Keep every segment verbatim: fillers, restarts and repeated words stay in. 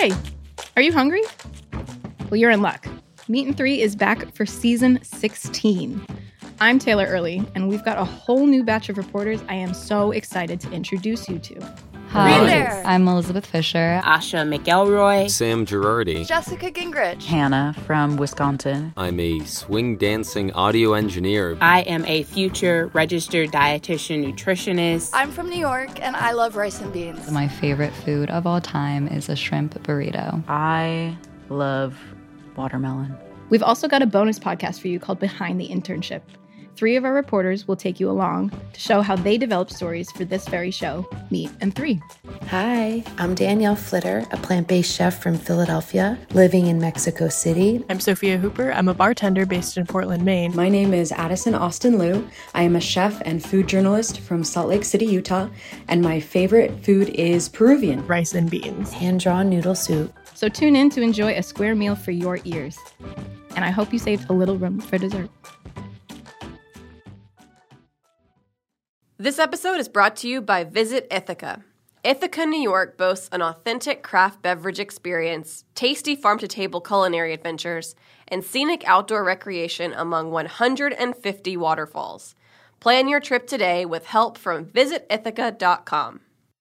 Hey, are you hungry? Well, you're in luck. Meat and Three is back for season sixteen. I'm Taylor Early, and we've got a whole new batch of reporters I am so excited to introduce you to. Hi, there. I'm Elizabeth Fisher. Asha McElroy. Sam Girardi. Jessica Gingrich. Hannah from Wisconsin. I'm a swing dancing audio engineer. I am a future registered dietitian nutritionist. I'm from New York, and I love rice and beans. My favorite food of all time is a shrimp burrito. I love watermelon. We've also got a bonus podcast for you called Behind the Internship. Three of our reporters will take you along to show how they developed stories for this very show, Meat and Three. Hi, I'm Danielle Flitter, a plant-based chef from Philadelphia, living in Mexico City. I'm Sophia Hooper. I'm a bartender based in Portland, Maine. My name is Addison Austin Liu. I am a chef and food journalist from Salt Lake City, Utah, and my favorite food is Peruvian. Rice and beans. Hand-drawn noodle soup. So tune in to enjoy a square meal for your ears. And I hope you saved a little room for dessert. This episode is brought to you by Visit Ithaca. Ithaca, New York boasts an authentic craft beverage experience, tasty farm-to-table culinary adventures, and scenic outdoor recreation among one hundred fifty waterfalls. Plan your trip today with help from visit ithaca dot com.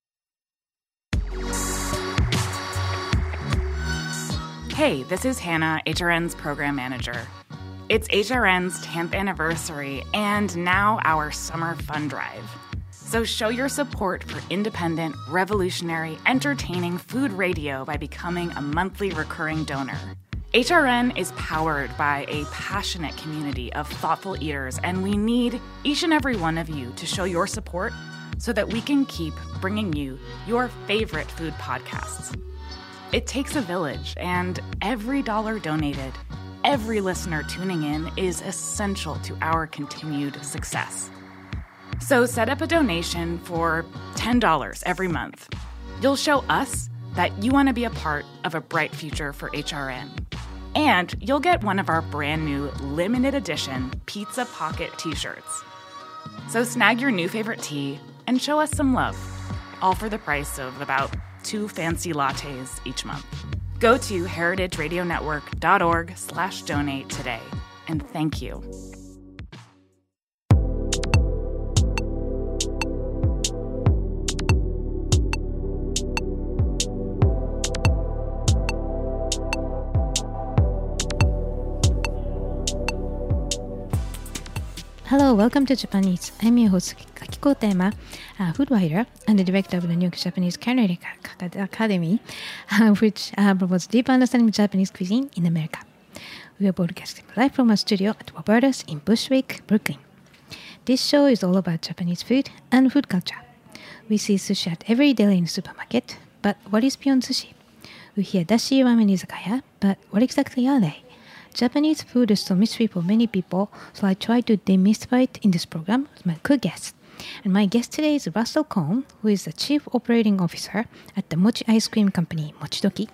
Hey, this is Hannah, H R N's program manager. It's H R N's tenth anniversary and now our summer fun drive. So show your support for independent, revolutionary, entertaining food radio by becoming a monthly recurring donor. H R N is powered by a passionate community of thoughtful eaters, and we need each and every one of you to show your support so that we can keep bringing you your favorite food podcasts. It takes a village, and every dollar donated, every listener tuning in is essential to our continued success. So set up a donation for ten dollars every month. You'll show us that you want to be a part of a bright future for H R N. And you'll get one of our brand new limited edition Pizza Pocket t-shirts. So snag your new favorite tea and show us some love, all for the price of about two fancy lattes each month. Go to heritageradionetwork.org slash donate today. And thank you. Hello, welcome to Japanese. I'm your host, Kakiko Tema, a food writer and the director of the New York Japanese Culinary Academy, uh, which uh, promotes deep understanding of Japanese cuisine in America. We are broadcasting live from our studio at Roberta's in Bushwick, Brooklyn. This show is all about Japanese food and food culture. We see sushi at every deli in the supermarket, but what is beyond sushi? We hear dashi ramen izakaya, but what exactly are they? Japanese food is a mystery for many people, so I try to demystify it in this program with my cool guests. And my guest today is Russell Cohn, who is the Chief Operating Officer at the Mochi Ice Cream Company, Mochidoki,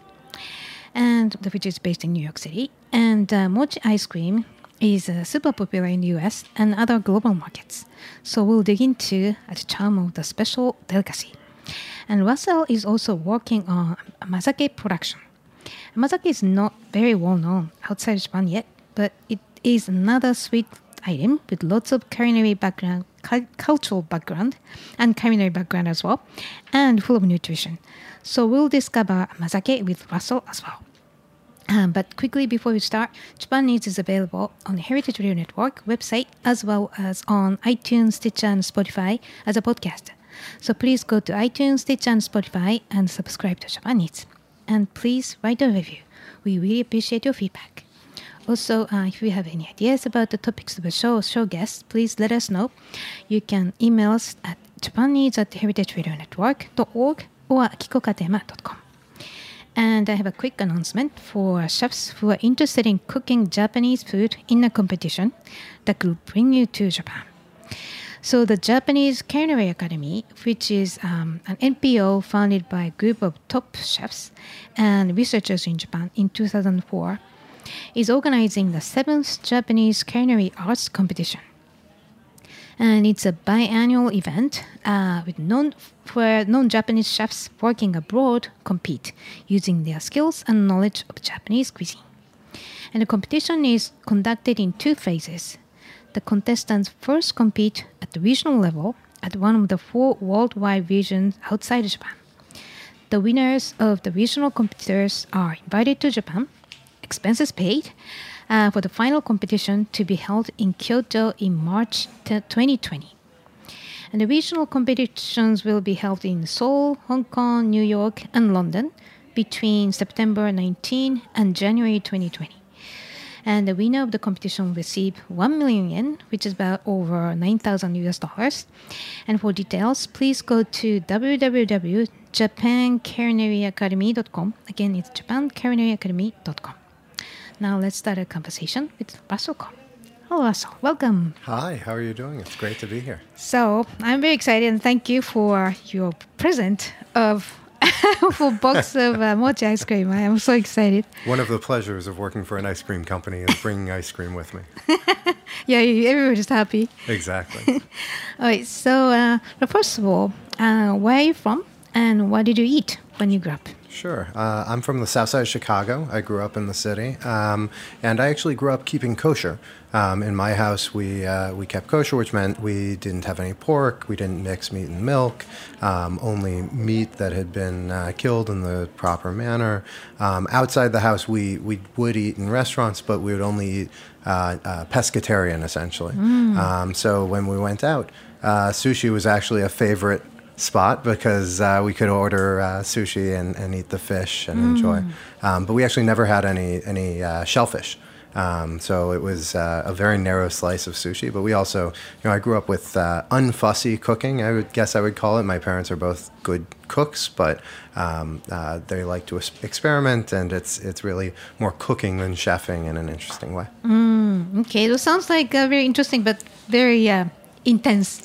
and which is based in New York City. And uh, Mochi Ice Cream is uh, super popular in the U S and other global markets. So we'll dig into uh, the charm of the special delicacy. And Russell is also working on Amazake production. Amazake is not very well known outside Japan yet, but it is another sweet item with lots of culinary background, cu- cultural background, and culinary background as well, and full of nutrition. So we'll discover Amazake with Russell as well. Um, but quickly before we start, Japan Needs is available on the Heritage Radio Network website as well as on iTunes, Stitcher, and Spotify as a podcast. So please go to iTunes, Stitcher, and Spotify and subscribe to Japan Needs. And please write a review. We really appreciate your feedback. Also, uh, if you have any ideas about the topics of the show or show guests, please let us know. You can email us at japanese at heritage radio network dot org or kikokatema dot com. And I have a quick announcement for chefs who are interested in cooking Japanese food in a competition that will bring you to Japan. So the Japanese Culinary Academy, which is um, an N P O founded by a group of top chefs and researchers in Japan in two thousand four, is organizing the seventh Japanese Culinary Arts Competition. And it's a biannual event uh, with non where non-Japanese chefs working abroad compete using their skills and knowledge of Japanese cuisine. And the competition is conducted in two phases. The contestants first compete at the regional level at one of the four worldwide regions outside Japan. The winners of the regional competitors are invited to Japan, expenses paid, uh, for the final competition to be held in Kyoto in March twenty twenty. And the regional competitions will be held in Seoul, Hong Kong, New York, and London between September nineteenth and January twenty twenty. And the winner of the competition will receive one million yen, which is about over nine thousand U S dollars. And for details, please go to w w w dot japan culinary academy dot com. Again, it's japan culinary academy dot com. Now let's start a conversation with Russell Koh. Hello, Russell. Welcome. Hi, how are you doing? It's great to be here. So I'm very excited and thank you for your present of for box of uh, mochi ice cream. I am so excited. One of the pleasures of working for an ice cream company is bringing ice cream with me. Yeah, everybody's happy. Exactly. All right, so uh, but first of all, uh, where are you from and what did you eat when you grew up? Sure. Uh, I'm from the south side of Chicago. I grew up in the city. Um, and I actually grew up keeping kosher. Um, in my house, we uh, we kept kosher, which meant we didn't have any pork. We didn't mix meat and milk. Um, only meat that had been uh, killed in the proper manner. Um, outside the house, we, we would eat in restaurants, but we would only eat uh, uh, pescatarian, essentially. Mm. Um, so when we went out, uh, sushi was actually a favorite spot because uh, we could order uh, sushi and, and eat the fish and mm. enjoy. Um, but we actually never had any any uh, shellfish. Um, so it was uh, a very narrow slice of sushi. But we also, you know, I grew up with uh, unfussy cooking, I would guess I would call it. My parents are both good cooks, but um, uh, they like to experiment, and it's it's really more cooking than chefing in an interesting way. Mm, okay, it sounds like uh, very interesting, but very uh, intense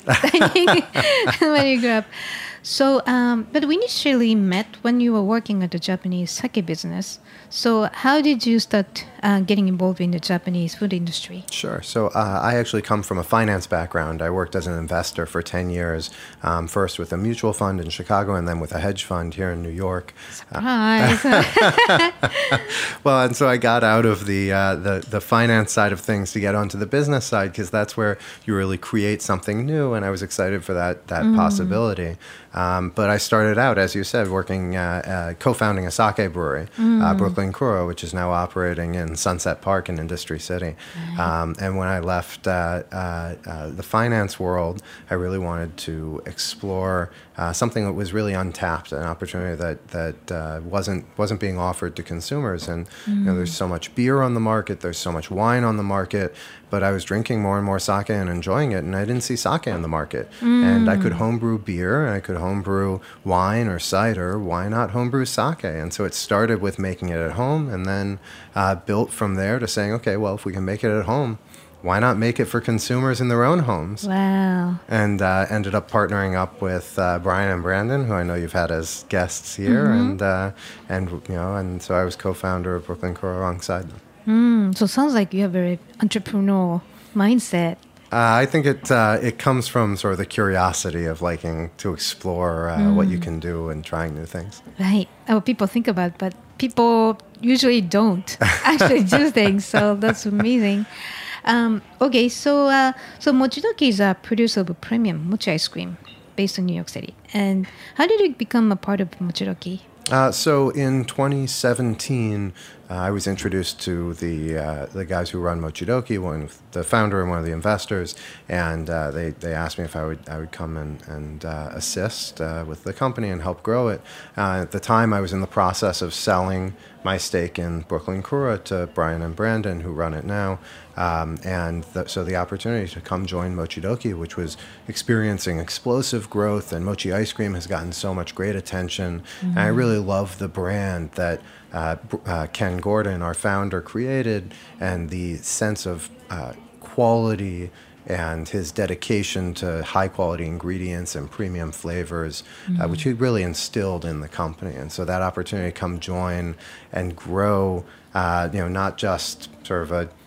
when you grew up. So, um, but we initially met when you were working at the Japanese sake business. So how did you start uh, getting involved in the Japanese food industry? Sure. So uh, I actually come from a finance background. I worked as an investor for ten years, um, first with a mutual fund in Chicago and then with a hedge fund here in New York. Surprise. Uh, well, and so I got out of the, uh, the, the finance side of things to get onto the business side because that's where you really create something new, and I was excited for that, that mm. possibility. Um, but I started out, as you said, working, uh, uh, co-founding a sake brewery, mm. uh, Brooklyn Kuro, which is now operating in Sunset Park in Industry City. Right. Um, and when I left uh, uh, uh, the finance world, I really wanted to explore uh, something that was really untapped, an opportunity that that uh, wasn't wasn't being offered to consumers. And mm. you know, there's so much beer on the market, there's so much wine on the market, but I was drinking more and more sake and enjoying it, and I didn't see sake on the market. Mm. And I could homebrew beer, and I could homebrew wine or cider. Why not homebrew sake? And so it started with making it at home, and then uh, built from there to saying, okay, well, if we can make it at home, why not make it for consumers in their own homes? Wow. And uh, ended up partnering up with uh, Brian and Brandon, who I know you've had as guests here, mm-hmm. and uh, and you know, and so I was co-founder of Brooklyn Kuro alongside them. Mm, so it sounds like you have a very entrepreneurial mindset. Uh, I think it uh, it comes from sort of the curiosity of liking to explore uh, mm. what you can do and trying new things. Right. Oh, people think about, but people usually don't actually do things. So that's amazing. Um, okay, so uh, so Mochidoki is a producer of a premium mochi ice cream based in New York City. And how did you become a part of Mochidoki? Uh, so in twenty seventeen, uh, I was introduced to the uh, the guys who run Mochidoki, one of the founder and one of the investors, and uh, they they asked me if I would I would come and and uh, assist uh, with the company and help grow it. Uh, at the time, I was in the process of selling my stake in Brooklyn Kuro to Brian and Brandon, who run it now. Um, and the, so the opportunity to come join Mochidoki, which was experiencing explosive growth, and mochi ice cream has gotten so much great attention. Mm-hmm. And I really love the brand that uh, uh, Ken Gordon, our founder, created, and the sense of uh, quality and his dedication to high-quality ingredients and premium flavors, mm-hmm. uh, which he really instilled in the company. And so that opportunity to come join and grow, uh, you know, not just sort of a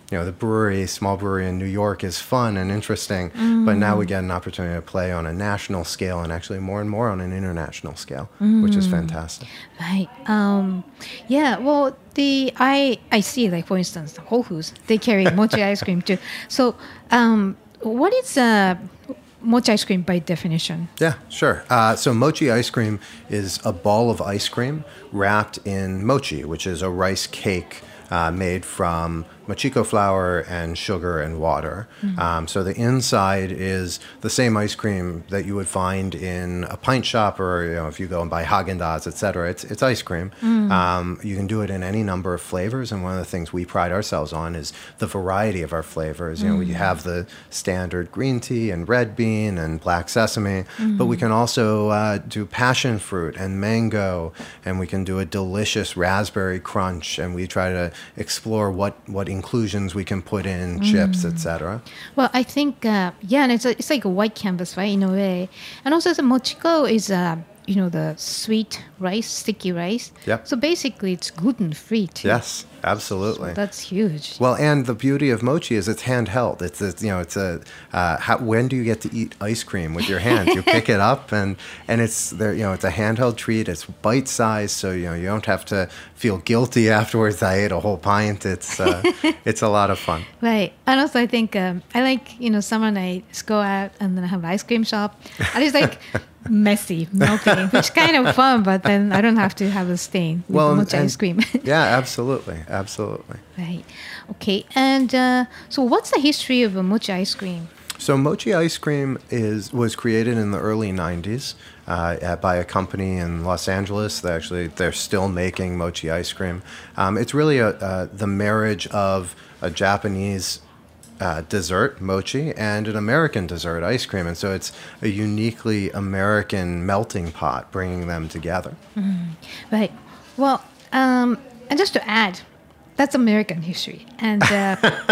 you know, the brewery, small brewery in New York is fun and interesting, Mm. but now we get an opportunity to play on a national scale and actually more and more on an international scale, Mm. which is fantastic. Right. Um, yeah. Well, the I I see, like, for instance, Whole Foods, they carry mochi ice cream too. So, um, what is uh, mochi ice cream by definition? Yeah, sure. Uh, so mochi ice cream is a ball of ice cream wrapped in mochi, which is a rice cake uh, made from mochiko flour and sugar and water. Mhm. Um, so the inside is the same ice cream that you would find in a pint shop, or you know, if you go and buy Haagen-Dazs, et cetera. It's it's ice cream. Mm. Um, you can do it in any number of flavors, and one of the things we pride ourselves on is the variety of our flavors. You know, we Mm. have the standard green tea and red bean and black sesame, but we Mhm. can also uh, do passion fruit and mango, and we can do a delicious raspberry crunch, and we try to explore what what inclusions we can put in, chips, Mm. et cetera. Well, I think uh, yeah, and it's a, it's like a white canvas, right, in a way. And also, the mochiko is uh, you know, the sweet rice, sticky rice. Yep. So basically, it's gluten free too. Yes, absolutely. So that's huge. Well, and the beauty of mochi is it's handheld. It's, it's you know, it's a uh, how, when do you get to eat ice cream with your hands? You pick it up and and it's there. You know, it's a handheld treat. It's bite sized, so you know you don't have to feel guilty afterwards. I ate a whole pint. It's uh, it's a lot of fun. Right. And also, I think um, I like, you know, summer nights, go out and then have ice cream shop. And it's like messy, melting, which kind of fun, but then I don't have to have a stain with Well, mochi and- ice cream. Yeah, absolutely, absolutely. Right. Okay. And uh, so what's the history of a mochi ice cream? So mochi ice cream is was created in the early nineties uh, at, by a company in Los Angeles. They actually they're still making mochi ice cream. Um, it's really a, uh, the marriage of a Japanese uh, dessert, mochi, and an American dessert, ice cream. And so it's a uniquely American melting pot, bringing them together. Mm. Right. Well, um, and just to add, that's American history. And uh,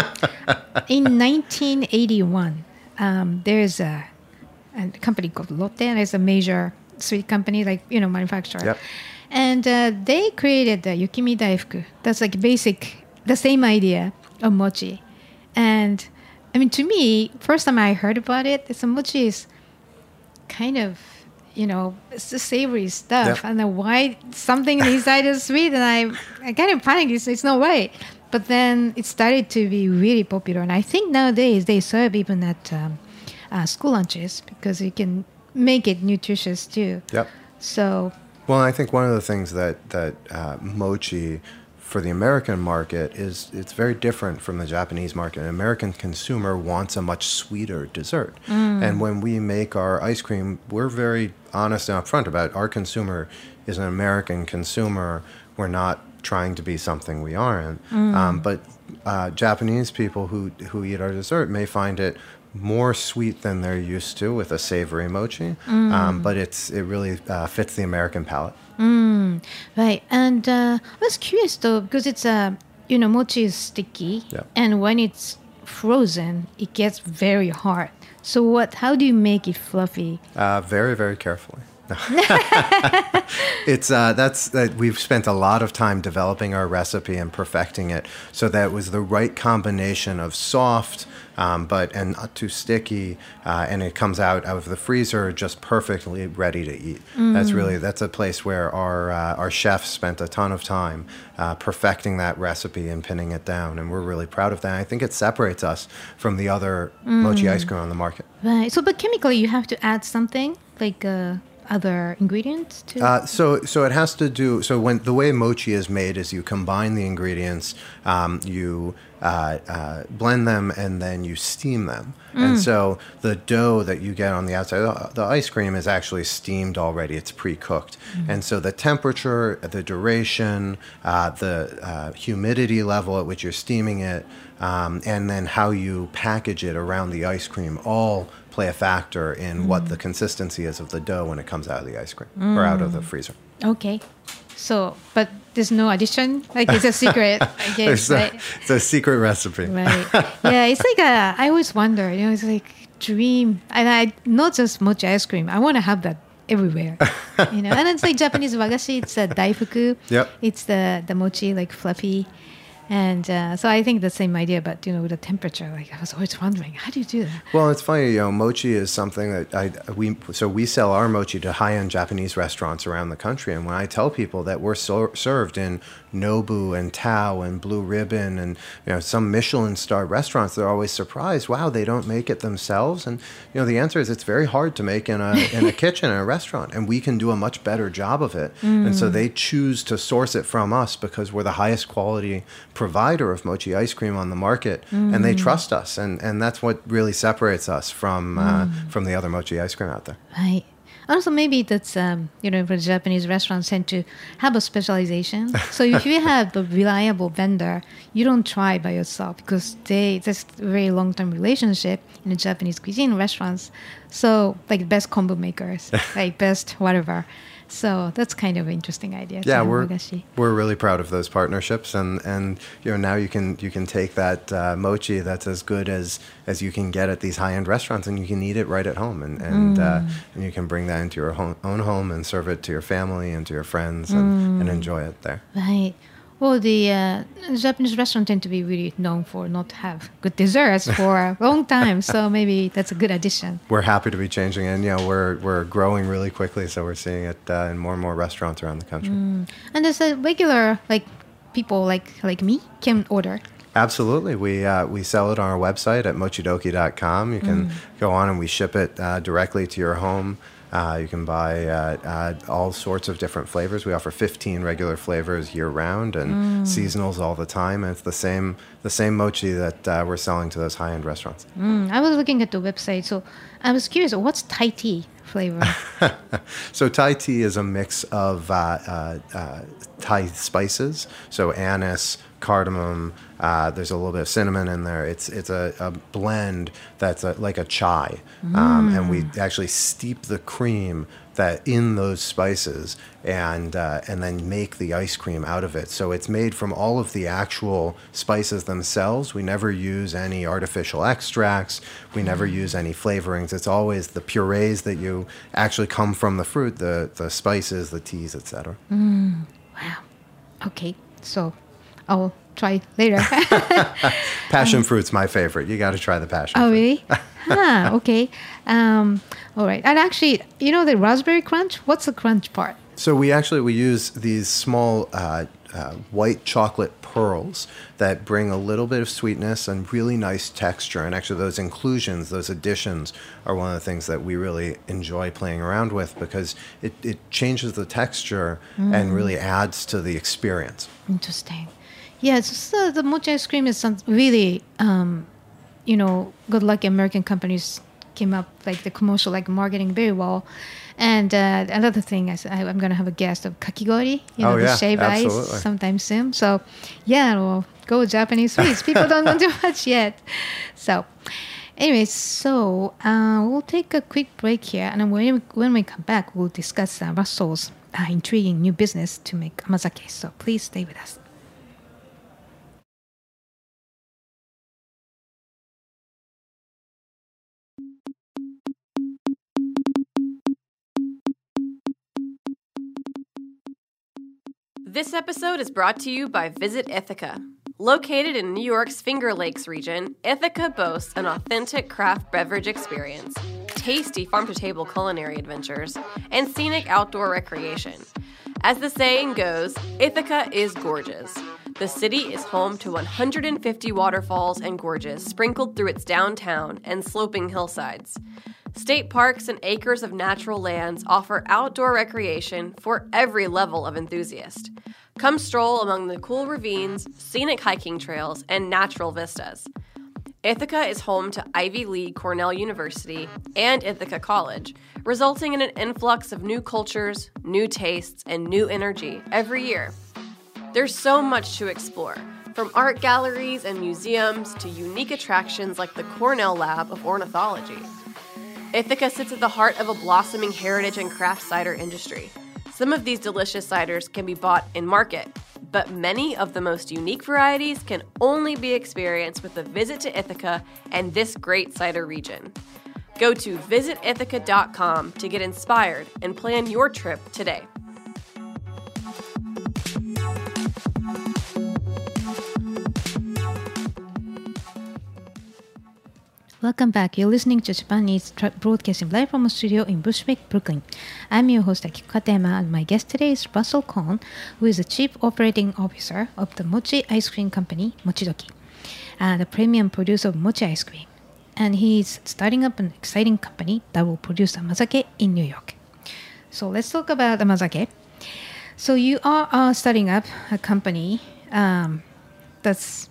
in nineteen eighty-one, um, there's a, a company called Lotte. It's a major sweet company, like, you know, manufacturer. Yep. And uh, they created the Yukimi Daifuku. That's like basic, the same idea of mochi. And I mean, to me, first time I heard about it, it's a mochi is kind of, you know, it's the savory stuff. Yep. And then why something inside is sweet, and I, I kind of panicked. It's, it's no way. But then it started to be really popular. And I think nowadays they serve even at um, uh, school lunches because you can make it nutritious too. Yep. So, Well, I think one of the things that that uh, mochi for the American market is it's very different from the Japanese market. An American consumer wants a much sweeter dessert. Mm. And when we make our ice cream, we're very honest and upfront about our consumer is an American consumer. We're not trying to be something we aren't. Mm. Um, but uh, Japanese people who, who eat our dessert may find it more sweet than they're used to with a savory mochi. Mm. Um, but it's it really uh, fits the American palate. mm, right. And uh, I was curious though, because it's a, you know, mochi is sticky. Yeah. And when it's frozen, it gets very hard. So what? How do you make it fluffy? Uh, very, very carefully. It's uh, that's that we've spent a lot of time developing our recipe and perfecting it so that it was the right combination of soft, um, but and not too sticky, uh, and it comes out out of the freezer just perfectly ready to eat. That's Mm. really that's a place where our uh, our chefs spent a ton of time uh, perfecting that recipe and pinning it down, and we're really proud of that. I think it separates us from the other mochi Mm. ice cream on the market. Right. So, but chemically, you have to add something like uh, other ingredients to. Uh, so, so it has to do. So, when the way mochi is made is you combine the ingredients, um, you uh, uh, blend them, and then you steam them. And Mm. so the dough that you get on the outside, the, the ice cream is actually steamed already. It's pre-cooked, Mhm. and so the temperature, the duration, uh, the uh, humidity level at which you're steaming it, um, and then how you package it around the ice cream all play a factor in what Mm. the consistency is of the dough when it comes out of the ice cream or out of the Mm. freezer. Okay. So, but there's no addition? Like, it's a secret, I guess. It's a, Right? it's a secret recipe. Right. Yeah, it's like a, I always wonder, you know, it's like dream. And I, not just mochi ice cream, I want to have that everywhere. You know, and it's like Japanese wagashi, it's a daifuku. Yep. It's the, the mochi, like fluffy. And uh, so I think the same idea, but you know, the temperature. Like I was always wondering, how do you do that? Well, it's funny, you know, mochi is something that I we so we sell our mochi to high-end Japanese restaurants around the country, and when I tell people that we're so, served in Nobu and Tao and Blue Ribbon and you know some Michelin star restaurants, they're always surprised. Wow, they don't make it themselves, and you know the answer is it's very hard to make in a in a kitchen in a restaurant, and we can do a much better job of it. Mm. And so they choose to source it from us because we're the highest quality provider of mochi ice cream on the market, mm. and they trust us, and and that's what really separates us from uh, mm. from the other mochi ice cream out there. Right. Also, maybe that's um, you know, for Japanese restaurants tend to have a specialization. So if you have a reliable vendor, you don't try by yourself because they that's a very long term relationship in the Japanese cuisine restaurants. So like best combo makers, like best whatever. So that's kind of an interesting idea. Yeah, we're we're really proud of those partnerships, and, and you know now you can you can take that uh, mochi that's as good as, as you can get at these high end restaurants, and you can eat it right at home, and and, mm. uh, and you can bring that into your home, own home and serve it to your family and to your friends and, mm. and enjoy it there. Right. Well, the uh, Japanese restaurants tend to be really known for not have good desserts for a long time, so maybe that's a good addition. We're happy to be changing, and you know we're we're growing really quickly, so we're seeing it uh, in more and more restaurants around the country. Mm. And there's a regular like people like like me can order. Absolutely, we uh, we sell it on our website at mochidoki dot com. You can mm. go on and we ship it uh, directly to your home. Uh, you can buy uh, uh, all sorts of different flavors. We offer fifteen regular flavors year-round and mm. seasonals all the time. And it's the same the same mochi that uh, we're selling to those high-end restaurants. Mm. I was looking at the website, so I was curious, what's Thai tea flavor? So Thai tea is a mix of uh, uh, uh, Thai spices, so anise, cardamom, uh, there's a little bit of cinnamon in there. It's it's a, a blend that's a, like a chai. Mm. Um, and we actually steep the cream that in those spices and uh, and then make the ice cream out of it. So it's made from all of the actual spices themselves. We never use any artificial extracts. We never use any flavorings. It's always the purees that you actually come from the fruit, the, the spices, the teas, et cetera. Mm. Wow. Okay, so I'll try later. Passion um, fruit's my favorite. You got to try the passion oh, fruit. Oh, really? ah, okay. Um, all right. And actually, you know the raspberry crunch? What's the crunch part? So we actually, we use these small uh, uh, white chocolate pearls that bring a little bit of sweetness and really nice texture. And actually those inclusions, those additions are one of the things that we really enjoy playing around with because it, it changes the texture mm. and really adds to the experience. Interesting. Yeah, so the mochi ice cream is some really, um, you know, good luck American companies came up like the commercial, like marketing very well. And uh, another thing, I, I'm going to have a guest of kakigori, you know, oh, the yeah, shaved absolutely. ice sometime soon. So, yeah, well, go Japanese sweets. People don't know too much yet. So, anyway, so uh, we'll take a quick break here. And when we, when we come back, we'll discuss uh, Russell's uh, intriguing new business to make amazake. So please stay with us. This episode is brought to you by Visit Ithaca. Located in New York's Finger Lakes region, Ithaca boasts an authentic craft beverage experience, tasty farm-to-table culinary adventures, and scenic outdoor recreation. As the saying goes, Ithaca is gorgeous. The city is home to one hundred fifty waterfalls and gorges sprinkled through its downtown and sloping hillsides. State parks and acres of natural lands offer outdoor recreation for every level of enthusiast. Come stroll among the cool ravines, scenic hiking trails, and natural vistas. Ithaca is home to Ivy League Cornell University and Ithaca College, resulting in an influx of new cultures, new tastes, and new energy every year. There's so much to explore, from art galleries and museums to unique attractions like the Cornell Lab of Ornithology. Ithaca sits at the heart of a blossoming heritage and craft cider industry. Some of these delicious ciders can be bought in market, but many of the most unique varieties can only be experienced with a visit to Ithaca and this great cider region. Go to visit ithaca dot com to get inspired and plan your trip today. Welcome back. You're listening to Japanese tra- broadcasting live from a studio in Bushwick, Brooklyn. I'm your host Akiko Katayama, and my guest today is Russell Kohn, who is the Chief Operating Officer of the mochi ice cream company Mochidoki, uh, the premium producer of mochi ice cream. And he's starting up an exciting company that will produce amazake in New York. So let's talk about amazake. So you are uh, starting up a company um, that's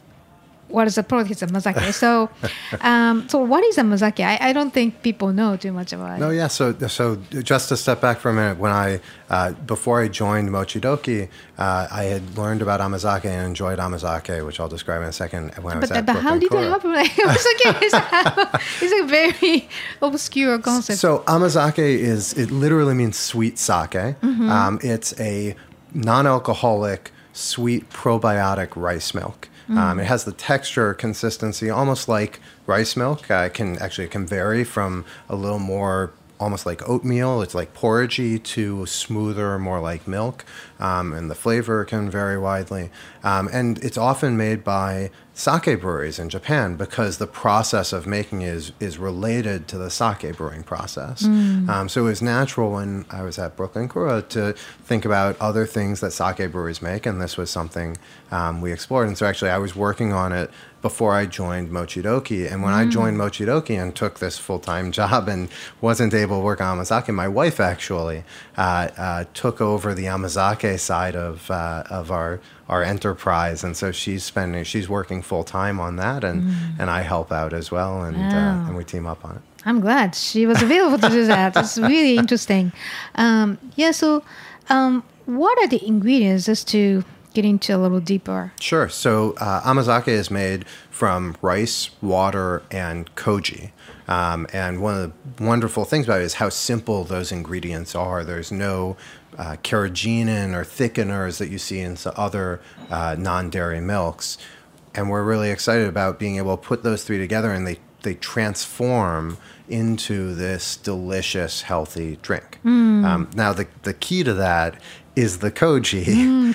what is the product? It's amazake. So, um, so what is amazake? I, I don't think people know too much about it. No, yeah. So, so just to step back for a minute, when I uh, before I joined Mochidoki, uh, I had learned about amazake and enjoyed amazake, which I'll describe in a second. When I was but at but how did Kura. it happen? Like, amazake is a, it's a very obscure concept. So amazake is it literally means sweet sake. Mm-hmm. Um, it's a non-alcoholic, sweet probiotic rice milk. Um, it has the texture, consistency, almost like rice milk. Uh, it can actually it can vary from a little more, almost like oatmeal. It's like porridgey to smoother, more like milk. Um, and the flavor can vary widely. Um, and it's often made by sake breweries in Japan because the process of making it is, is related to the sake brewing process. Mm. Um, so it was natural when I was at Brooklyn Kura to think about other things that sake breweries make, and this was something um, we explored. And so actually I was working on it before I joined Mochidoki. And when mm. I joined Mochidoki and took this full-time job and wasn't able to work on amazake, my wife actually uh, uh, took over the amazake side of uh, of our our enterprise, and so she's spending she's working full time on that, and mm. and I help out as well, and wow. uh, and we team up on it. I'm glad she was available to do that. It's really interesting. Um, yeah. So, um, what are the ingredients, just to get into a little deeper? Sure. So uh, amazake is made from rice, water, and koji. Um, and one of the wonderful things about it is how simple those ingredients are. There's no uh, carrageenan or thickeners that you see in some other uh, non-dairy milks. And we're really excited about being able to put those three together, and they, they transform into this delicious, healthy drink. Mm. Um, now, the, the key to that is the koji. Mm,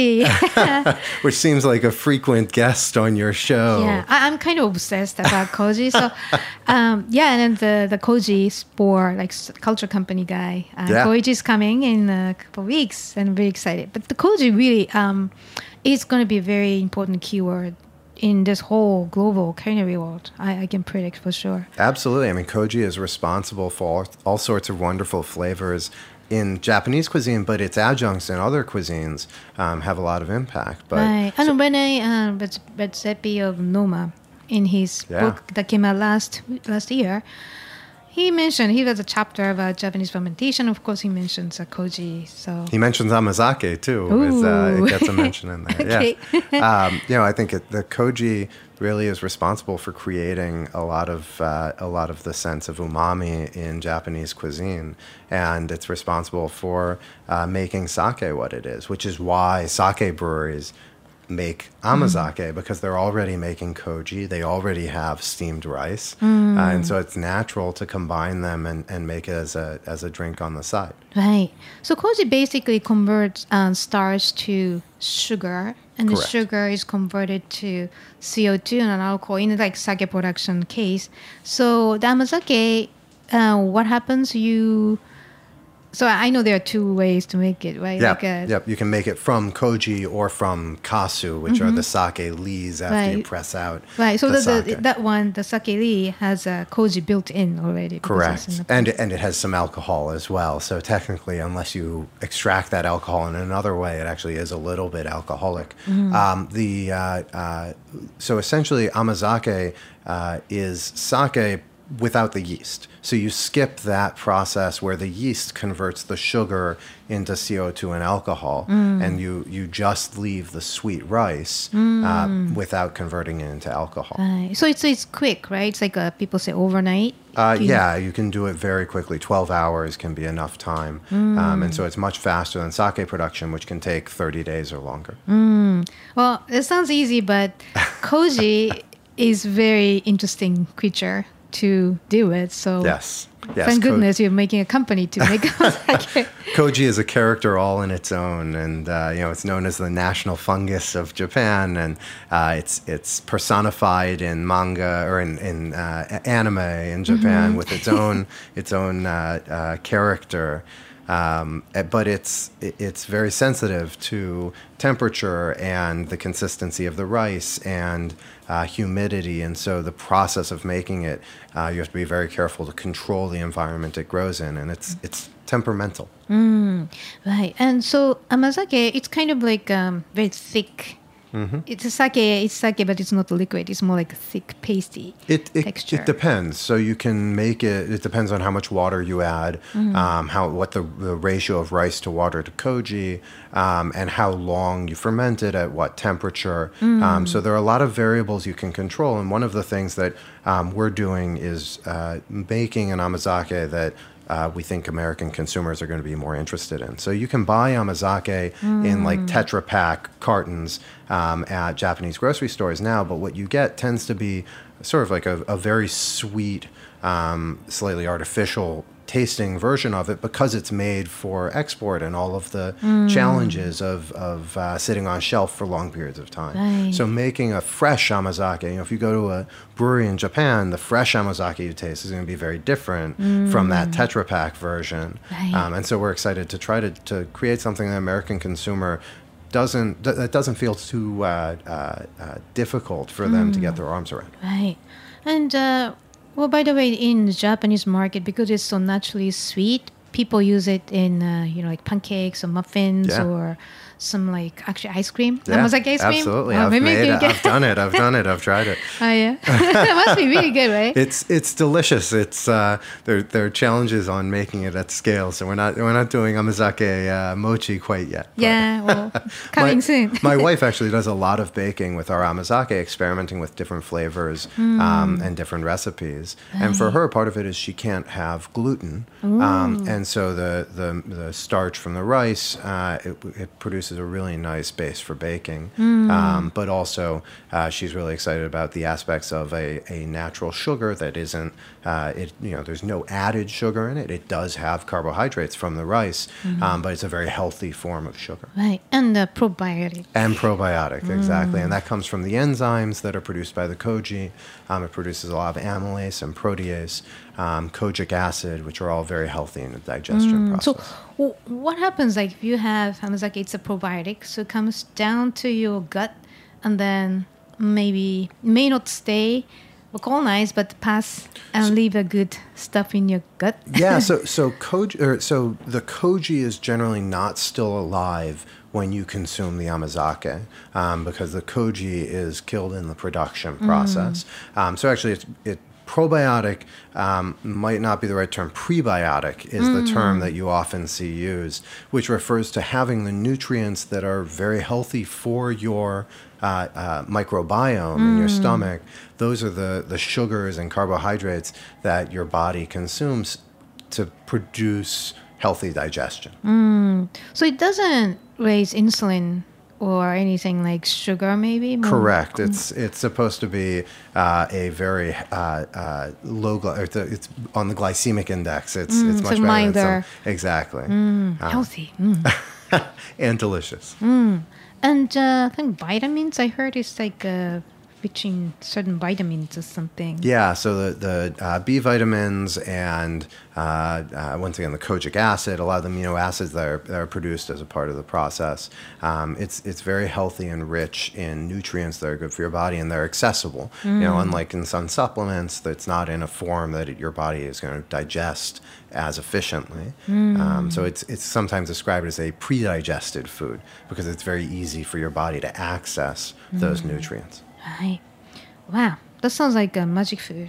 koji. Which seems like a frequent guest on your show. Yeah, I, I'm kind of obsessed about koji. So, um, yeah, and then the, the koji for like culture company guy. Uh, yeah. Koichi is coming in a couple of weeks, and I'm very excited. But the koji really um, is going to be a very important keyword in this whole global culinary world. I, I can predict for sure. Absolutely. I mean, koji is responsible for all, all sorts of wonderful flavors in Japanese cuisine, but its adjuncts in other cuisines um, have a lot of impact. But right. so, and Rene uh, Redzepi of Noma, in his yeah. book that came out last last year, he mentioned, he has a chapter about Japanese fermentation. Of course, he mentions uh, koji. So he mentions amazake too. With, uh, it gets a mention in there. Okay. Yeah. um, you know, I think it, the koji really is responsible for creating a lot of uh, a lot of the sense of umami in Japanese cuisine, and it's responsible for uh, making sake what it is, which is why sake breweries make amazake, mm. because they're already making koji. They already have steamed rice, mm. uh, and so it's natural to combine them and, and make it as a as a drink on the side. Right. So koji basically converts um, starch to sugar, and Correct. the sugar is converted to C O two and an alcohol in like sake production case. So the amazake, uh, what happens? You So I know there are two ways to make it, right? Yeah, like a, yep. You can make it from koji or from kasu, which mm-hmm. are the sake lees after right. you press out. Right. So the the, sake. the, that one, the sake lee, has a koji built in already. Correct. And and it has some alcohol as well. So technically, unless you extract that alcohol in another way, it actually is a little bit alcoholic. Mm-hmm. Um, the uh, uh, so essentially, amazake uh, is sake without the yeast. So you skip that process where the yeast converts the sugar into C O two and alcohol, mm. and you, you just leave the sweet rice mm. uh, without converting it into alcohol. Uh, so it's it's quick, right? It's like uh, people say overnight. Uh, yeah, you can do it very quickly. twelve hours can be enough time. Mm. Um, and so it's much faster than sake production, which can take thirty days or longer. Mm. Well, it sounds easy, but koji is very interesting creature. to deal with. So yes. Yes, thank Ko- goodness you're making a company to make amazake. Koji is a character all in its own, and uh, you know it's known as the national fungus of Japan, and uh, it's it's personified in manga or in in uh, anime in Japan mm-hmm. with its own its own uh, uh, character. Um, but it's it's very sensitive to temperature and the consistency of the rice and uh, humidity, and so the process of making it, uh, you have to be very careful to control the environment it grows in, and it's it's temperamental. Mm, right, and so amazake, it's kind of like um, very thick. Mm-hmm. It's a sake, it's sake, but it's not liquid. It's more like a thick, pasty it, it, texture. It depends. So you can make it, it depends on how much water you add, mm-hmm. um, how what the, the ratio of rice to water to koji, um, and how long you ferment it, at what temperature. Mm. Um, so there are a lot of variables you can control. And one of the things that um, we're doing is uh, making an amazake that Uh, we think American consumers are going to be more interested in. So you can buy amazake mm. in like Tetra Pak cartons um, at Japanese grocery stores now, but what you get tends to be sort of like a, a very sweet, um, slightly artificial tasting version of it because it's made for export and all of the mm. challenges of, of uh, sitting on shelf for long periods of time. Right. So making a fresh amazake, you know, if you go to a brewery in Japan, the fresh amazake you taste is going to be very different mm. from that Tetra Pak version. Right. Um, and so we're excited to try to, to create something that the American consumer doesn't, that doesn't feel too uh, uh, uh, difficult for mm. them to get their arms around. Right. And, uh, well, by the way, in the Japanese market, because it's so naturally sweet, people use it in, uh, you know, like pancakes or muffins yeah. or some like actually ice cream. Yeah, Amazake ice cream. Absolutely, oh, I've made it. I've done it. I've done it. I've tried it. Oh yeah, that must be really good, right? It's it's delicious. It's uh, there there are challenges on making it at scale, so we're not we're not doing amazake uh, mochi quite yet. Yeah, well, coming my, soon. My wife actually does a lot of baking with our amazake, experimenting with different flavors mm. um, and different recipes. Right. And for her, part of it is she can't have gluten, um, and so the, the the starch from the rice uh, it, it produces a really nice base for baking. Mm. Um, but also, uh, she's really excited about the aspects of a, a natural sugar that isn't, uh, it you know, there's no added sugar in it. It does have carbohydrates from the rice, mm. um, but it's a very healthy form of sugar. Right, and uh, probiotic. And probiotic, mm. exactly. And that comes from the enzymes that are produced by the koji. Um, it produces a lot of amylase and protease, um, kojic acid, which are all very healthy in the digestion mm. process. So, w- what happens like if you have amazake? It's a probiotic, so it comes down to your gut, and then maybe may not stay colonize, but pass and so, leave a good stuff in your gut. yeah. So so koji, or, so the koji is generally not still alive when you consume the amazake, um, because the koji is killed in the production process. Mm. Um, so actually, it's it. Probiotic um, might not be the right term. Prebiotic is mm. the term that you often see used, which refers to having the nutrients that are very healthy for your uh, uh, microbiome mm. in your stomach. Those are the, the sugars and carbohydrates that your body consumes to produce healthy digestion. Mm. So it doesn't raise insulin or anything like sugar, maybe? More? Correct. It's it's supposed to be uh, a very uh, uh, low. Gly- it's, it's on the glycemic index. It's mm, it's much so better milder. than some. Exactly. Mm, um, healthy. Mm. and delicious. Mm. And uh, I think vitamins. I heard it's like uh, rich in certain vitamins or something. Yeah. So the the uh, B vitamins and uh, uh, once again the kojic acid, a lot of the amino acids that are, that are produced as a part of the process. Um, it's it's very healthy and rich in nutrients that are good for your body, and they're accessible. Mm. You know, unlike in some supplements, that's not in a form that it, your body is going to digest as efficiently. Mm. Um, so it's it's sometimes described as a pre-digested food because it's very easy for your body to access mm. those nutrients. Right. Wow. That sounds like a magic food.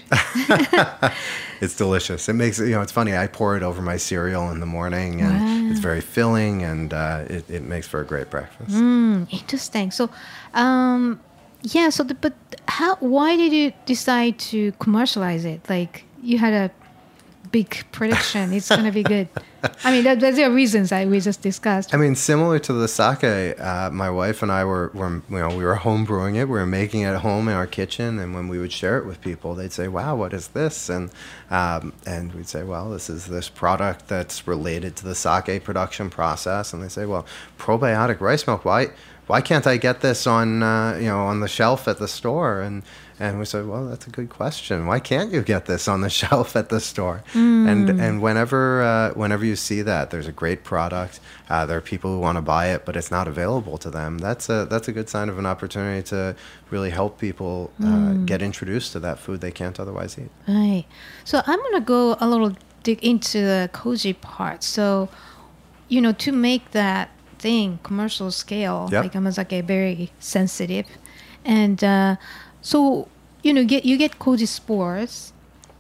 It's delicious. It makes it, you know, it's funny. I pour it over my cereal in the morning, and wow. it's very filling, and uh, it, it makes for a great breakfast. Mm, interesting. So, um, yeah, so, the, but how, why did you decide to commercialize it? Like, you had a big prediction. It's going to be good. I mean, there, there are reasons that we just discussed. I mean, similar to the sake, uh, my wife and I were, were, you know, we were home brewing it. We were making it at home in our kitchen, and when we would share it with people, they'd say, "Wow, what is this?" And um, and we'd say, "Well, this is this product that's related to the sake production process." And they say, "Well, probiotic rice milk. Why, why can't I get this on, uh, you know, on the shelf at the store?" And And we said, well, that's a good question. Why can't you get this on the shelf at the store? Mm. And and whenever uh, whenever you see that there's a great product, uh, there are people who want to buy it, but it's not available to them. That's a that's a good sign of an opportunity to really help people uh, mm. get introduced to that food they can't otherwise eat. Right. So I'm gonna go a little dig into the koji part. So, you know, to make that thing commercial scale, yep. like Amazake, very sensitive, and. Uh, So, you know, get you get koji spores,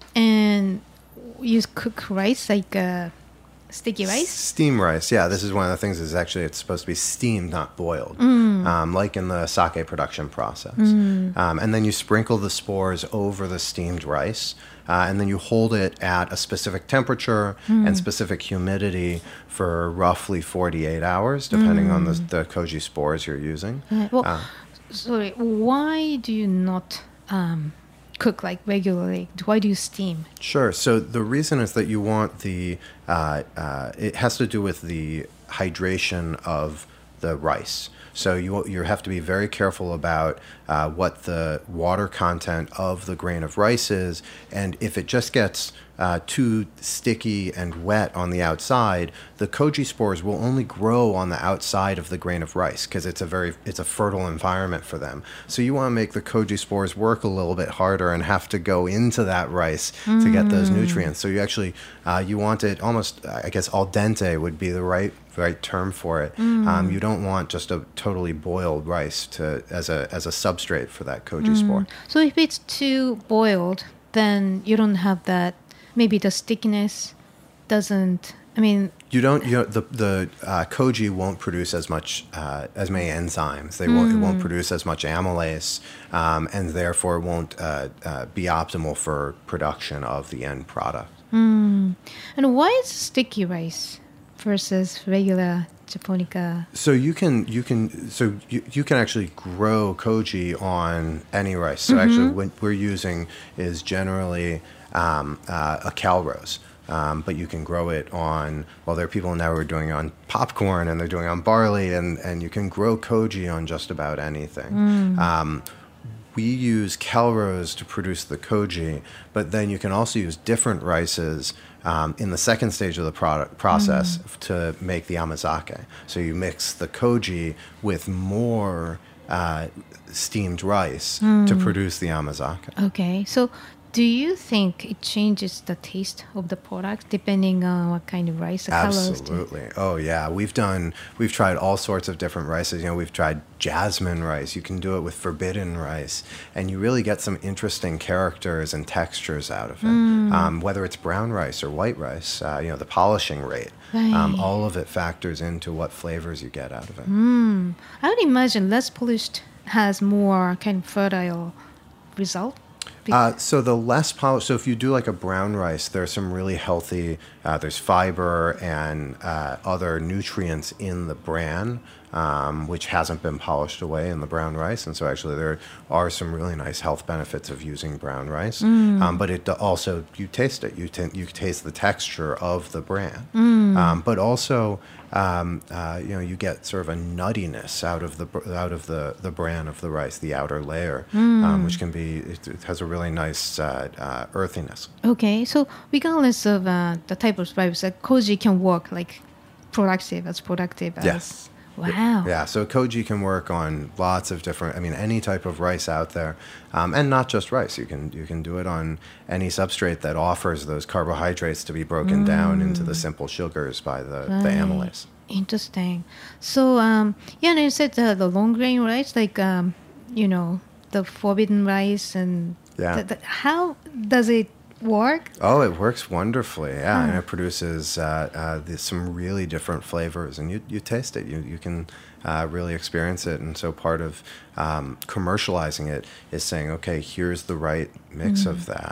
and you cook rice like uh, sticky rice. Steam rice, yeah. This is one of the things. Is actually it's supposed to be steamed, not boiled, mm. um, like in the sake production process. Mm. Um, and then you sprinkle the spores over the steamed rice, uh, and then you hold it at a specific temperature mm. and specific humidity for roughly forty-eight hours, depending mm. on the, the koji spores you're using. Right. Well, uh, Sorry, why do you not um, cook like regularly? Why do you steam? Sure. So the reason is that you want the, uh, uh, it has to do with the hydration of the rice. So you you have to be very careful about uh, what the water content of the grain of rice is, and if it just gets uh, too sticky and wet on the outside, the koji spores will only grow on the outside of the grain of rice because it's a very it's a fertile environment for them. So you want to make the koji spores work a little bit harder and have to go into that rice mm. to get those nutrients. So you actually uh, you want it almost, I guess, al dente would be the right. right term for it. Mm. Um, you don't want just a totally boiled rice to as a as a substrate for that koji mm. spore. So if it's too boiled, then you don't have that. Maybe the stickiness doesn't. I mean, you don't. You know, the the uh, koji won't produce as much uh, as many enzymes. They mm. won't. It won't produce as much amylase, um, and therefore won't uh, uh, be optimal for production of the end product. Mm. And why is sticky rice versus regular japonica? So you can you can so you, you can actually grow koji on any rice. So mm-hmm. actually what we're using is generally um, uh, a calrose. Um, but you can grow it on, well, there are people now who are doing it on popcorn, and they're doing it on barley, and, and you can grow koji on just about anything. Mm. Um, we use calrose to produce the koji, but then you can also use different rices um, in the second stage of the product process mm. to make the amazake. So you mix the koji with more uh, steamed rice mm. to produce the amazake. Okay, so do you think it changes the taste of the product depending on what kind of rice? The Absolutely. Oh yeah, we've done. We've tried all sorts of different rices. You know, we've tried jasmine rice. You can do it with forbidden rice, and you really get some interesting characters and textures out of it. Mm. Um, whether it's brown rice or white rice, uh, you know, the polishing rate. Right. Um, all of it factors into what flavors you get out of it. Mm. I would imagine less polished has more kind of fertile result. Uh, so the less polished, so if you do like a brown rice, there's some really healthy, uh, there's fiber and uh, other nutrients in the bran, um, which hasn't been polished away in the brown rice. And so actually there are some really nice health benefits of using brown rice. Mm. Um, but it also, you taste it. You, t- you taste the texture of the bran. Mm. Um, but also, um, uh, you know, you get sort of a nuttiness out of the out of the, the bran of the rice, the outer layer, mm. um, which can be, it, it has a really nice uh, uh, earthiness. Okay, so regardless of uh, the type of rice, uh, koji can work like productive as productive as... Yes. Wow. Yeah, so koji can work on lots of different, I mean, any type of rice out there, um, and not just rice. You can you can do it on any substrate that offers those carbohydrates to be broken mm. down into the simple sugars by the, right. the amylase. Interesting. So, um, yeah, and you said uh, the long grain rice, like, um, you know, the forbidden rice, and yeah. the, the, how does it work? Oh, it works wonderfully, yeah, oh. and it produces uh, uh, the, some really different flavors, and you you taste it, you you can uh, really experience it, and so part of um, commercializing it is saying, okay, here's the right mix mm. of that,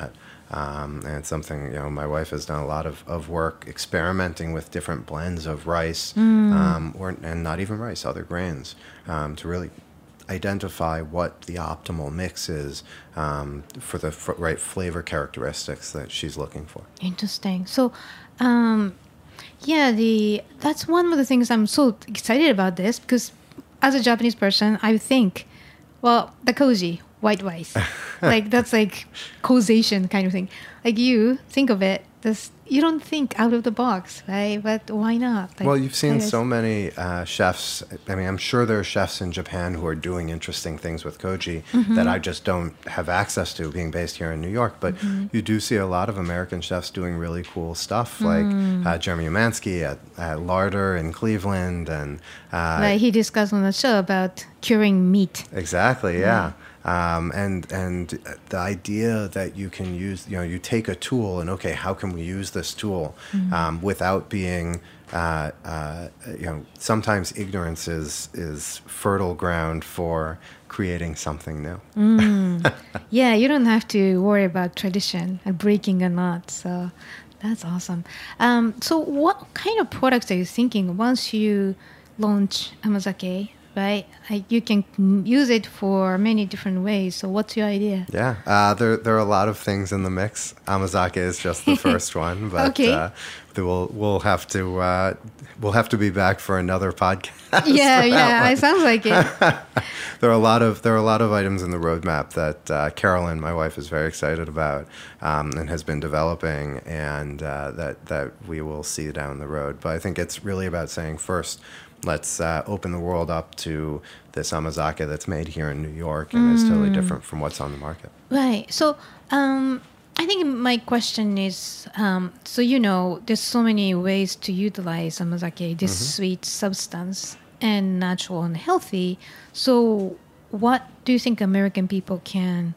Um, and it's something, you know, my wife has done a lot of, of work experimenting with different blends of rice, Mm. um, or and not even rice, other grains, um, to really identify what the optimal mix is um, for the f- right flavor characteristics that she's looking for. Interesting. So, um, yeah, the that's one of the things I'm so excited about this because as a Japanese person, I think, well, the koji, white rice, like that's like causation kind of thing. Like you think of it, this you don't think out of the box, right? But why not? Like, well, you've seen I guess- so many uh, chefs. I mean, I'm sure there are chefs in Japan who are doing interesting things with koji Mhm. that I just don't have access to, being based here in New York. But Mhm. you do see a lot of American chefs doing really cool stuff, Mm. like uh, Jeremy Umansky at, at Larder in Cleveland, and uh, like he discussed on the show about curing meat. Exactly, yeah. Um, and and the idea that you can use, you know, you take a tool and, okay, how can we use this tool Mhm. um, without being, uh, uh, you know, sometimes ignorance is, is fertile ground for creating something new. Mm. Yeah, you don't have to worry about tradition and breaking or not. So that's awesome. Um, so what kind of products are you thinking once you launch Amazake, right? Uh, you can mm, use it for many different ways. So what's your idea? Yeah, uh, there there are a lot of things in the mix. Amazake is just the first one, but Okay. uh, there will we'll have to uh, we'll have to be back for another podcast. Yeah, for that yeah, one. it sounds like it. There are a lot of there are a lot of items in the roadmap that uh, Carolyn, my wife, is very excited about um, and has been developing, and uh, that that we will see down the road. But I think it's really about saying first, let's uh, open the world up to this amazake that's made here in New York and is totally Mm. different from what's on the market. Right. So um, I think my question is, um, so you know, there's so many ways to utilize amazake, this Mhm. sweet substance, and natural and healthy. So what do you think American people can,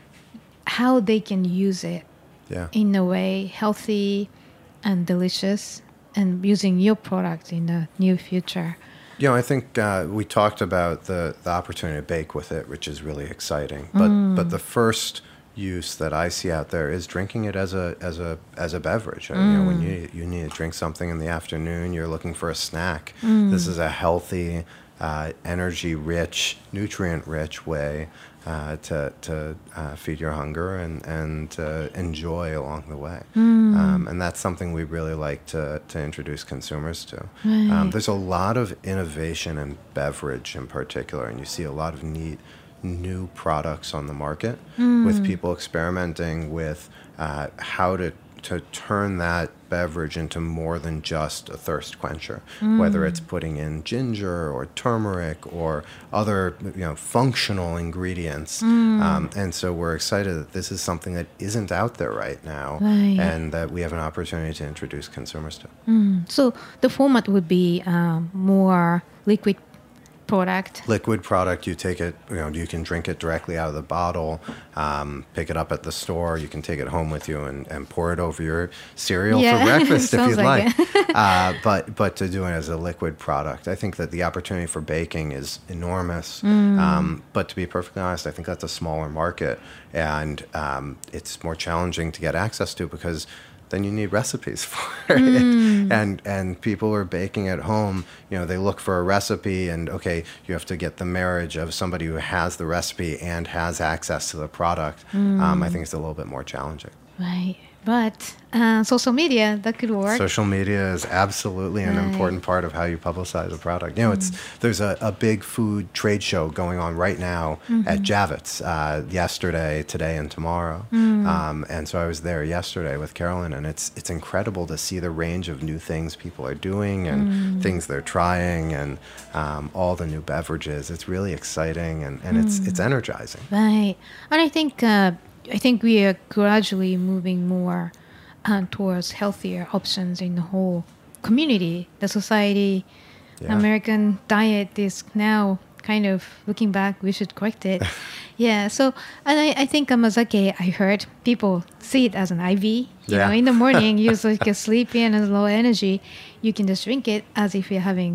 how they can use it Yeah. in a way healthy and delicious, and using your product in the near future? You know, I think uh, we talked about the, the opportunity to bake with it, which is really exciting. But Mm. but the first use that I see out there is drinking it as a as a as a beverage. And, you know, when Mm. you you need to drink something in the afternoon, you're looking for a snack. Mm. This is a healthy, uh, energy-rich, nutrient-rich way uh, to to uh, feed your hunger and and uh, enjoy along the way. Mm. Um, and that's something we really like to to introduce consumers to. Right. Um, there's a lot of innovation in beverage in particular, and you see a lot of neat new products on the market Mm. with people experimenting with uh, how to to turn that beverage into more than just a thirst quencher, Mm. whether it's putting in ginger or turmeric or other, you know, functional ingredients. Mm. Um, and so we're excited that this is something that isn't out there right now, Right. and that we have an opportunity to introduce consumers to. Mm. So the format would be um, more liquid product. Liquid product, you take it, you know, you can drink it directly out of the bottle, um, pick it up at the store, you can take it home with you and, and pour it over your cereal Yeah, for breakfast if sounds you'd like like. uh, but but to do it as a liquid product, I think that the opportunity for baking is enormous. Mm. Um, but to be perfectly honest, I think that's a smaller market, and um, it's more challenging to get access to because then you need recipes for it. Mm. And and people are baking at home, you know, they look for a recipe and, okay, you have to get the marriage of somebody who has the recipe and has access to the product. Mm. Um, I think it's a little bit more challenging. Right. But uh, social media, that could work. Social media is absolutely an Right. important part of how you publicize a product. You know, it's there's a, a big food trade show going on right now Mhm. at Javits uh, yesterday, today, and tomorrow. Mm. Um, and so I was there yesterday with Carolyn, and it's it's incredible to see the range of new things people are doing and Mm. things they're trying and um, all the new beverages. It's really exciting and, and it's Mm. it's energizing. Right. And I think uh, I think we are gradually moving more uh, towards healthier options in the whole community. The society, Yeah. American diet is now kind of looking back. We should correct it. Yeah. So, and I, I think amazake, I heard people see it as an I V. You Yeah. know, in the morning, you're like sleepy and low energy. You can just drink it as if you're having good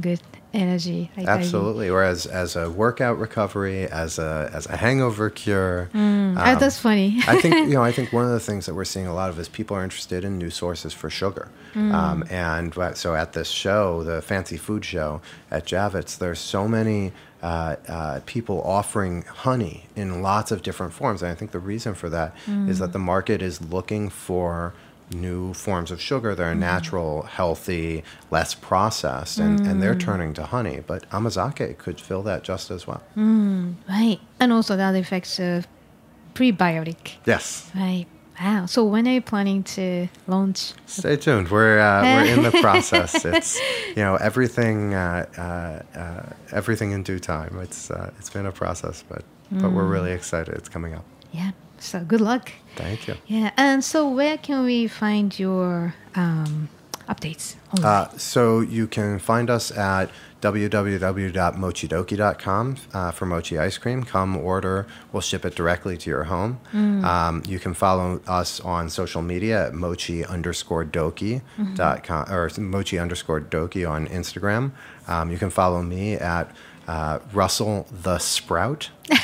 energy. I Absolutely. Or as, as a workout recovery, as a as a hangover cure. Mm. Um, oh, that's funny. I think you know. I think one of the things that we're seeing a lot of is people are interested in new sources for sugar. Mm. Um, and so at this show, the Fancy Food Show at Javits, there's so many uh, uh, people offering honey in lots of different forms. And I think the reason for that mm. is that the market is looking for new forms of sugar that are mm. natural, healthy, less processed, and, mm. and they're turning to honey. But Amazake could fill that just as well. Mm, right. And also the other effects of prebiotic. Yes. Right. Wow. So when are you planning to launch? Stay tuned. We're uh, we're in the process. It's you know everything uh, uh, uh, everything in due time. It's uh, it's been a process, but mm. but we're really excited. It's coming up. Yeah. So good luck. Thank you. Yeah. And so where can we find your um, updates? Uh, so you can find us at w w w dot mochidoki dot com uh, for mochi ice cream. Come order. We'll ship it directly to your home. Mm. Um, you can follow us on social media at mochi underscore doki mm-hmm. dot com or mochi underscore doki on Instagram. Um, you can follow me at uh, Russell the Sprout.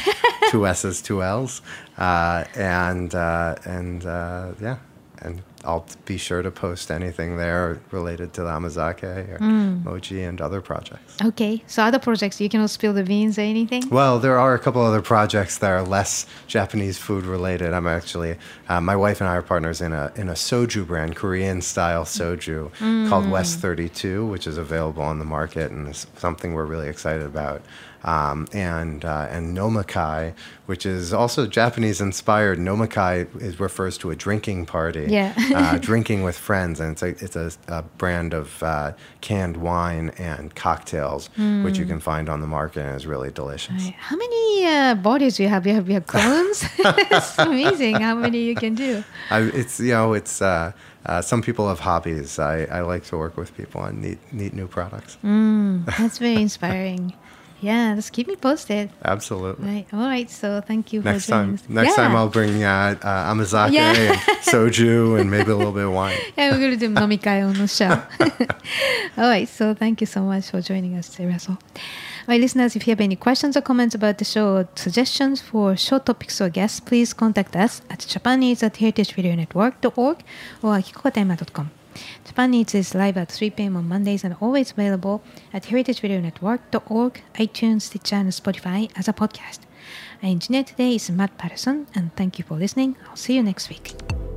Two S's, two L's, uh, and uh, and uh, yeah, and I'll be sure to post anything there related to the Amazake or mm. Mochi and other projects. Okay, so other projects, you cannot spill the beans or anything? Well, there are a couple other projects that are less Japanese food related. I'm actually, uh, my wife and I are partners in a in a soju brand, Korean style soju mm. called West thirty-two, which is available on the market and is something we're really excited about. Um, and uh, and Nomakai, which is also Japanese inspired. Nomakai is, refers to a drinking party, yeah. uh, drinking with friends, and it's a it's a, a brand of uh, canned wine and cocktails, mm. which you can find on the market, and is really delicious. Right. How many uh, bodies do you have? You have you have clones? It's amazing how many you can do. I, it's you know it's. Uh, Uh, some people have hobbies. I, I like to work with people on neat, neat new products. Mm, that's very inspiring. Yeah, just keep me posted. Absolutely. Right. All right. So thank you next for time. us. Next yeah. time I'll bring uh, uh, Amazake yeah. and soju and maybe a little bit of wine. Yeah, we're going to do nomikai on the show. All right. So thank you so much for joining us today, Russell. All right, listeners, if you have any questions or comments about the show or suggestions for show topics or guests, please contact us at japanese at heritage radio network dot org or akikotaima dot com. Japan Eats is live at three p.m. on Mondays and always available at heritage radio network dot org, iTunes, Stitcher, and Spotify as a podcast. Our engineer today is Matt Patterson, and thank you for listening. I'll see you next week.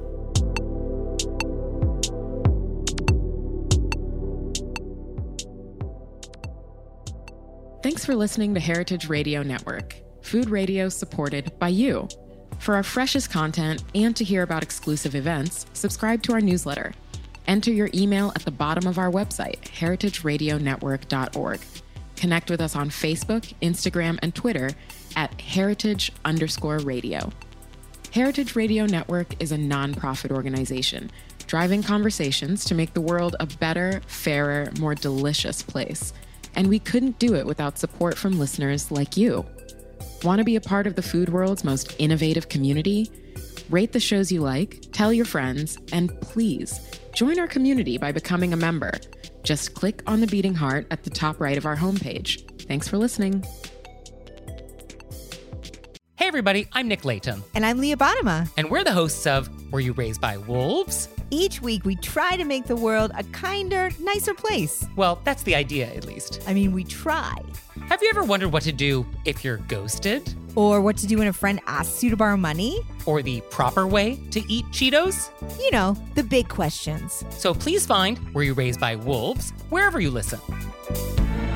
Thanks for listening to Heritage Radio Network, food radio supported by you. For our freshest content and to hear about exclusive events, subscribe to our newsletter. Enter your email at the bottom of our website, heritage radio network dot org. Connect with us on Facebook, Instagram, and Twitter at heritage underscore radio. Heritage Radio Network is a nonprofit organization driving conversations to make the world a better, fairer, more delicious place. And we couldn't do it without support from listeners like you. Want to be a part of the food world's most innovative community? Rate the shows you like, tell your friends, and please join our community by becoming a member. Just click on the beating heart at the top right of our homepage. Thanks for listening. Hey everybody, I'm Nick Latham. And I'm Leah Bottima. And we're the hosts of Were You Raised by Wolves? Each week, we try to make the world a kinder, nicer place. Well, that's the idea, at least. I mean, we try. Have you ever wondered what to do if you're ghosted? Or what to do when a friend asks you to borrow money? Or the proper way to eat Cheetos? You know, the big questions. So please find Were You Raised by Wolves wherever you listen.